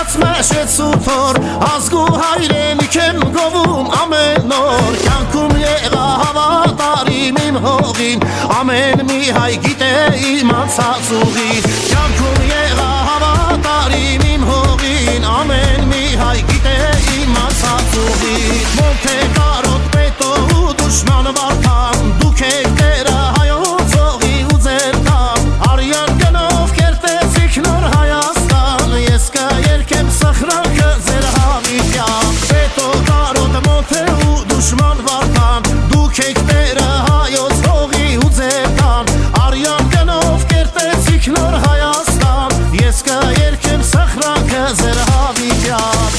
մաշեց ու թոր ազգու հայրենիք եմ գովում ամեն օր կյանքում եղա հավատարիմ իմ հողին ամեն մի հայ գիտե իմացած ուղին կյանքում եղա հավատարիմ իմ հողին ամեն մի հայ գիտե իմացած ուղին Մոնթե կարոտ պետո ու դուշման վարդան դուք եք տերը հայոց հողի ու ձեր տան արյան գնով կերտեցիք նոր Հայաստան ես կերկեմ սխրանքը ձեր հավիտյան պետո կարոտ մոնթե ու դուշման վարդան դուք եք տերը հայոց հողի ու ձեր տան արյան գնով կերտեցիք նոր Հայաստան ես կերկեմ սխրանքը ձեր հավիտյան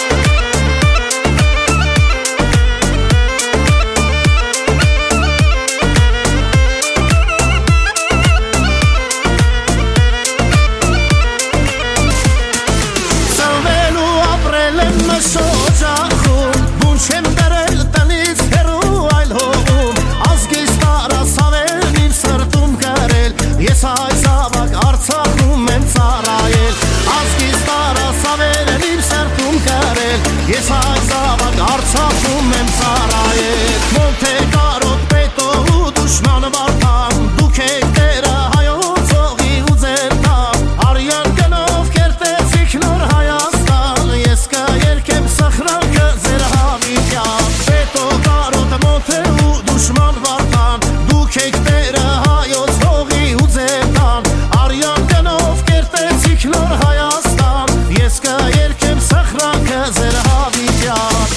Շոջախում բուն չեմ դրել տնից հեռու այլ հողում ազգիս տարասավերն իմ սրտում կրել ես հայ զավակ Արցախում եմ ծառայել ազգիս տարասավերն իմ սրտում կրել ես հայ զավակ Արցախում եմ ծառայել Մոնթե կարոտ պետո ու դուշման վարդան դուք եք տերը հայոց հողի ու ձեր տան արյան գնով կերտեցիք նոր Հայաստան ես կերկեմ սխրանքը ձեր հավիտյան պետո կարոտ մոնթե ու դուշման վարդան դուք եք տերը հայոց հողի ու ձեր տան արյան գնով կերտեցիք նոր Հայաստան ես կերկեմ սխրանքը ձեր հավիտյան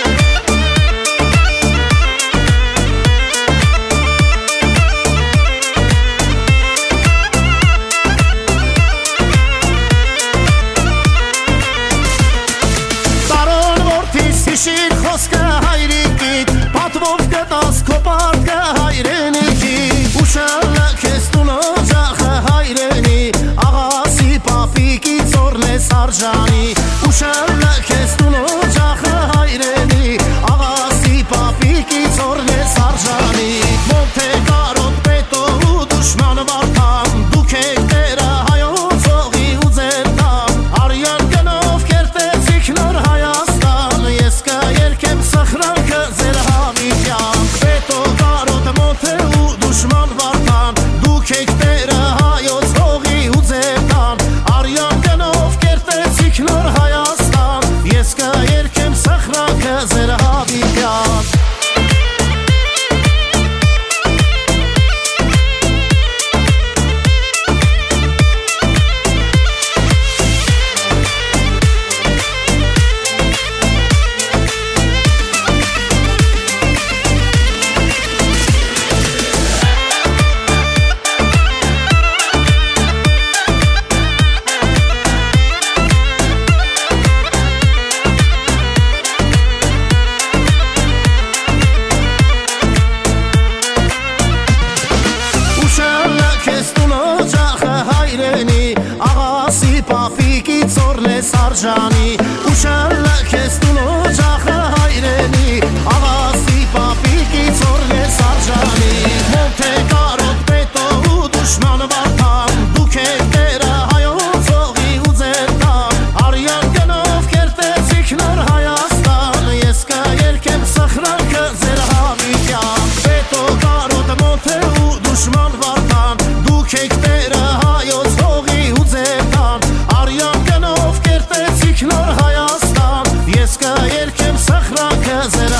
Հիշիր խոսքը հայրիկիդ պատվով գտաս քո պարտքը հայրենիքի ուշալը քեզ տուն օջախը հայրենի աղասի պապիկի ծորն ես արժանի ուշալը քեզ տուն օջախը հայրենի աղասի պապիկի ծորն ես արժանի Մոնթե կարոտ պետո ու դուշման վարդան դուք եք տերը հայոց հողի ու ձեր տան արյան գնով կերտեցիք նոր Հայաստան ես կերկեմ սխրանքը ձեր հավիտյան պետո կարոտ մոնթե ու դուշման վարդան դուք եք տերը հայոց հողի ու ձեր տան արյան գնով կերտեցիք նոր Հայաստան ես կերկեմ սխրանքը ձեր հավիտյան աղասի պապիկի ծորն ես արժանի ուշալը քեզ տուն օջախը հայրենի աղասի պապիկի ծորն ես արժանի Մոնթե կարոտ պետո ու դուշման վարդան դուք եք տերը հայոց հողի ու ձեր տան արյան գնով կերտեցիք նոր Հայաստան ես կերկեմ սխրանքը ձեր հավիտյան պետո կարոտ մոնթե ու դուշման վարդան դուք եք տերը հայոց հողի ու ձեր տան արյան գնով կերտեցիք նոր Հայաստան ես կերկեմ սխրանքը ձեր